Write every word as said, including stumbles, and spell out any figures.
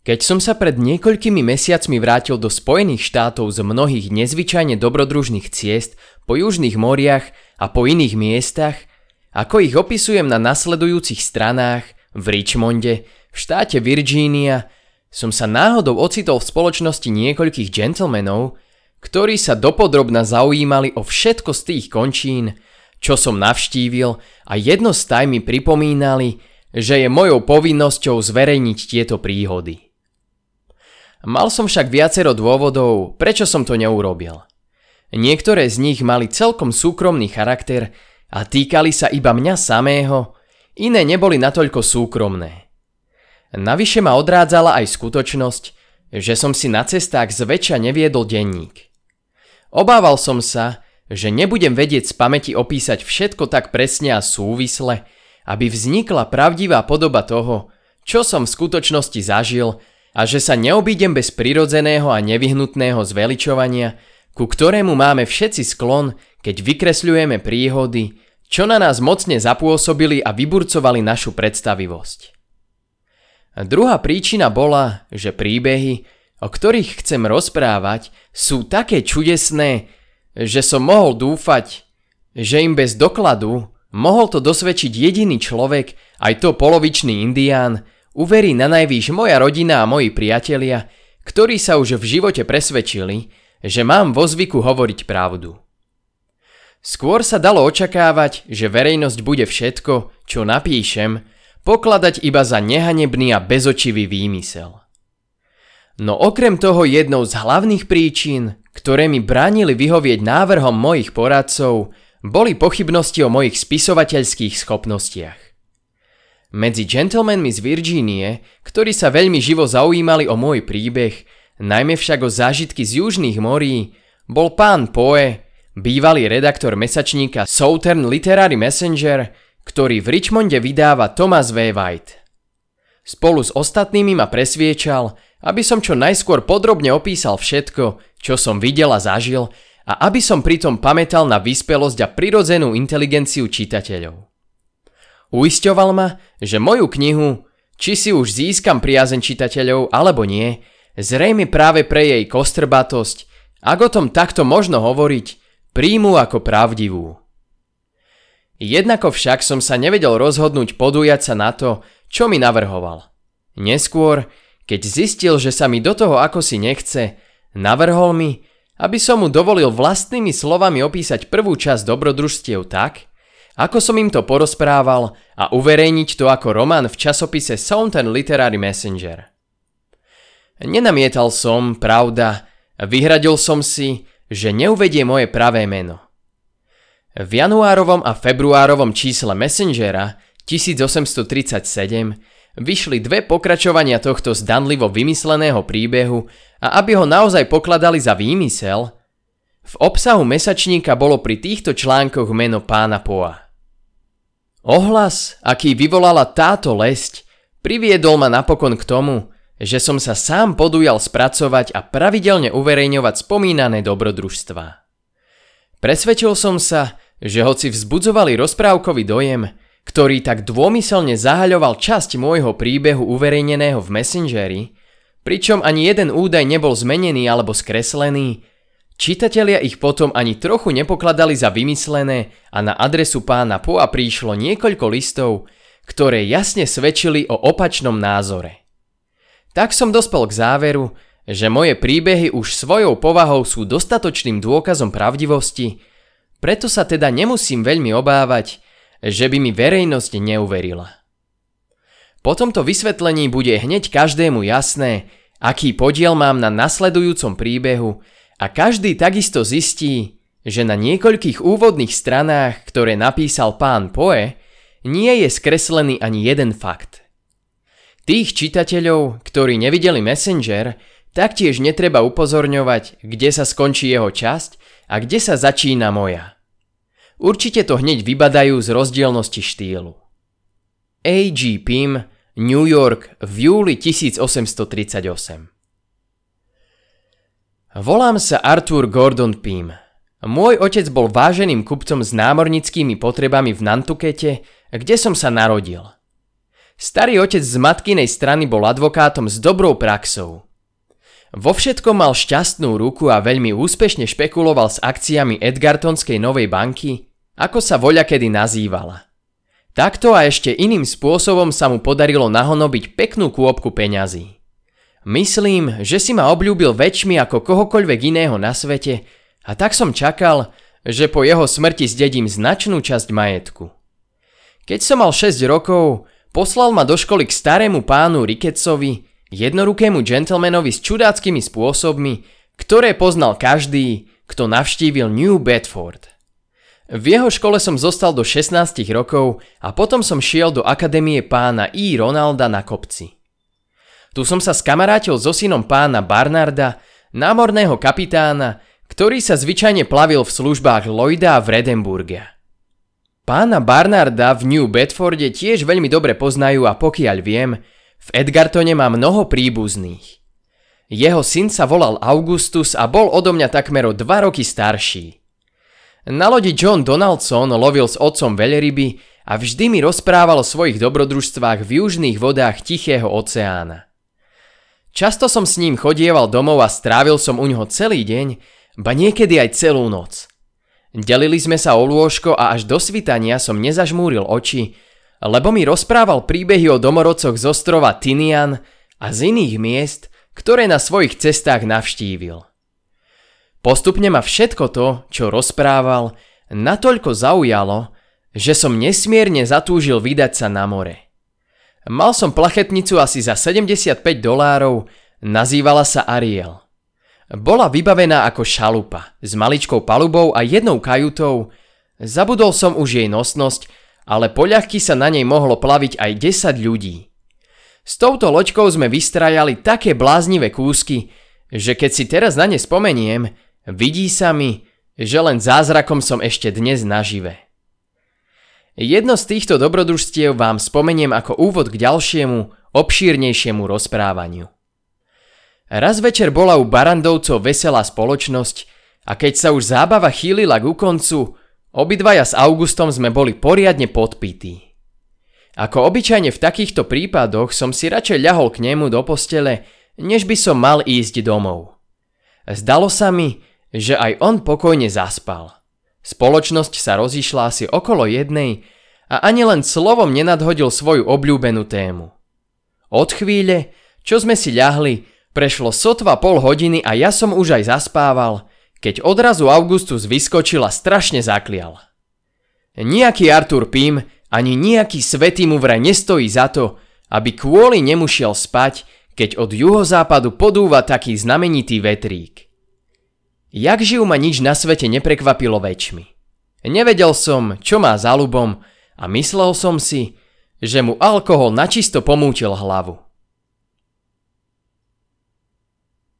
Keď som sa pred niekoľkými mesiacmi vrátil do Spojených štátov z mnohých nezvyčajne dobrodružných ciest po južných moriach a po iných miestach, ako ich opisujem na nasledujúcich stranách, v Richmonde, v štáte Virgínia, som sa náhodou ocitol v spoločnosti niekoľkých gentlemanov, ktorí sa dopodrobna zaujímali o všetko z tých končín, čo som navštívil, a jednostaj mi pripomínali, že je mojou povinnosťou zverejniť tieto príhody. Mal som však viacero dôvodov, prečo som to neurobil. Niektoré z nich mali celkom súkromný charakter a týkali sa iba mňa samého, iné neboli natoľko súkromné. Navyše ma odrádzala aj skutočnosť, že som si na cestách zväčša neviedol denník. Obával som sa, že nebudem vedieť z pamäti opísať všetko tak presne a súvisle, aby vznikla pravdivá podoba toho, čo som v skutočnosti zažil, a že sa neobídem bez prirodzeného a nevyhnutného zveličovania, ku ktorému máme všetci sklon, keď vykresľujeme príhody, čo na nás mocne zapôsobili a vyburcovali našu predstavivosť. A druhá príčina bola, že príbehy, o ktorých chcem rozprávať, sú také čudesné, že som mohol dúfať, že im bez dokladu mohol to dosvedčiť jediný človek, aj to polovičný indián, uverí na najvýš moja rodina a moji priatelia, ktorí sa už v živote presvedčili, že mám vo zvyku hovoriť pravdu. Skôr sa dalo očakávať, že verejnosť bude všetko, čo napíšem, pokladať iba za nehanebný a bezočivý výmysel. No okrem toho jednou z hlavných príčin, ktoré mi bránili vyhovieť návrhom mojich poradcov, boli pochybnosti o mojich spisovateľských schopnostiach. Medzi gentlemanmi z Virgínie, ktorí sa veľmi živo zaujímali o môj príbeh, najmä však o zážitky z južných morí, bol pán Poe, bývalý redaktor mesačníka Southern Literary Messenger, ktorý v Richmonde vydáva Thomas W. White. Spolu s ostatnými ma presviečal, aby som čo najskôr podrobne opísal všetko, čo som videl a zažil, a aby som pritom pamätal na vyspelosť a prirodzenú inteligenciu čitateľov. Uisťoval ma, že moju knihu, či si už získam priazeň čitateľov alebo nie, zrejme práve pre jej kostrbatosť, ak o tom takto možno hovoriť, príjmu ako pravdivú. Jednako však som sa nevedel rozhodnúť podujať sa na to, čo mi navrhoval. Neskôr, keď zistil, že sa mi do toho akosi nechce, navrhol mi, aby som mu dovolil vlastnými slovami opísať prvú časť dobrodružstiev tak, ako som im to porozprával, a uverejniť to ako román v časopise Southern Literary Messenger. Nenamietal som, pravda, vyhradil som si, že neuvedie moje pravé meno. V januárovom a februárovom čísle Messengera tisícosemstotridsaťsedem vyšli dve pokračovania tohto zdanlivo vymysleného príbehu, a aby ho naozaj pokladali za výmysel, v obsahu mesačníka bolo pri týchto článkoch meno pána Poa. Ohlas, aký vyvolala táto lesť, priviedol ma napokon k tomu, že som sa sám podujal spracovať a pravidelne uverejňovať spomínané dobrodružstvá. Presvedčil som sa, že hoci vzbudzovali rozprávkový dojem, ktorý tak dômyselne zahaľoval časť môjho príbehu uverejneného v Messengeri, pričom ani jeden údaj nebol zmenený alebo skreslený, čitatelia ich potom ani trochu nepokladali za vymyslené a na adresu pána Poa prišlo niekoľko listov, ktoré jasne svedčili o opačnom názore. Tak som dospel k záveru, že moje príbehy už svojou povahou sú dostatočným dôkazom pravdivosti, preto sa teda nemusím veľmi obávať, že by mi verejnosť neuverila. Po tomto vysvetlení bude hneď každému jasné, aký podiel mám na nasledujúcom príbehu, a každý takisto zistí, že na niekoľkých úvodných stranách, ktoré napísal pán Poe, nie je skreslený ani jeden fakt. Tých čitateľov, ktorí nevideli Messenger, taktiež netreba upozorňovať, kde sa skončí jeho časť a kde sa začína moja. Určite to hneď vybadajú z rozdielnosti štýlu. á gé. Pym, New York v júli tisícosemstotridsaťosem. Volám sa Arthur Gordon Pym. Môj otec bol váženým kupcom s námornickými potrebami v Nantukete, kde som sa narodil. Starý otec z matkinej strany bol advokátom s dobrou praxou. Vo všetkom mal šťastnú ruku a veľmi úspešne špekuloval s akciami Edgartonskej Novej banky, ako sa voľakedy nazývala. Takto a ešte iným spôsobom sa mu podarilo nahonobiť peknú kôpku peňazí. Myslím, že si ma obľúbil väčšmi ako kohokoľvek iného na svete a tak som čakal, že po jeho smrti zdedím značnú časť majetku. Keď som mal šesť rokov, poslal ma do školy k starému pánu Ricketsovi, jednorukému gentlemanovi s čudáckými spôsobmi, ktoré poznal každý, kto navštívil New Bedford. V jeho škole som zostal do šestnástich rokov a potom som šiel do akadémie pána E. Ronalda na kopci. Tu som sa skamarátil so synom pána Barnarda, námorného kapitána, ktorý sa zvyčajne plavil v službách Lloyda v Edinburghe. Pána Barnarda v New Bedforde tiež veľmi dobre poznajú a pokiaľ viem, v Edgartone má mnoho príbuzných. Jeho syn sa volal Augustus a bol odo mňa takmer o dva roky starší. Na lodi John Donaldson lovil s otcom veľryby a vždy mi rozprával o svojich dobrodružstvách v južných vodách Tichého oceána. Často som s ním chodieval domov a strávil som u ňoho celý deň, ba niekedy aj celú noc. Delili sme sa o lôžko a až do svitania som nezažmúril oči, lebo mi rozprával príbehy o domorodcoch z ostrova Tinian a z iných miest, ktoré na svojich cestách navštívil. Postupne ma všetko to, čo rozprával, natoľko zaujalo, že som nesmierne zatúžil vydať sa na more. Mal som plachetnicu asi za sedemdesiatpäť dolárov, nazývala sa Ariel. Bola vybavená ako šalupa, s maličkou palubou a jednou kajutou. Zabudol som už jej nosnosť, ale poľahky sa na nej mohlo plaviť aj desať ľudí. S touto loďkou sme vystrajali také bláznivé kúsky, že keď si teraz na ne spomeniem, vidí sa mi, že len zázrakom som ešte dnes nažive. Jedno z týchto dobrodružstiev vám spomeniem ako úvod k ďalšiemu, obšírnejšiemu rozprávaniu. Raz večer bola u Barandovcov veselá spoločnosť a keď sa už zábava chýlila ku koncu, obidvaja s Augustom sme boli poriadne podpití. Ako obyčajne v takýchto prípadoch som si radšej ľahol k nemu do postele, než by som mal ísť domov. Zdalo sa mi, že aj on pokojne zaspal. Spoločnosť sa rozišla asi okolo jednej a ani len slovom nenadhodil svoju obľúbenú tému. Od chvíle, čo sme si ľahli, prešlo sotva pol hodiny a ja som už aj zaspával, keď odrazu Augustus vyskočil a strašne zaklial. Nijaký Arthur Pym ani nijaký svätý mu vraj nestojí za to, aby kvôli nemu šiel spať, keď od juhozápadu podúva taký znamenitý vetrík. Jakživ ma nič na svete neprekvapilo väčšmi. Nevedel som, čo má za ľubom a myslel som si, že mu alkohol načisto pomútil hlavu.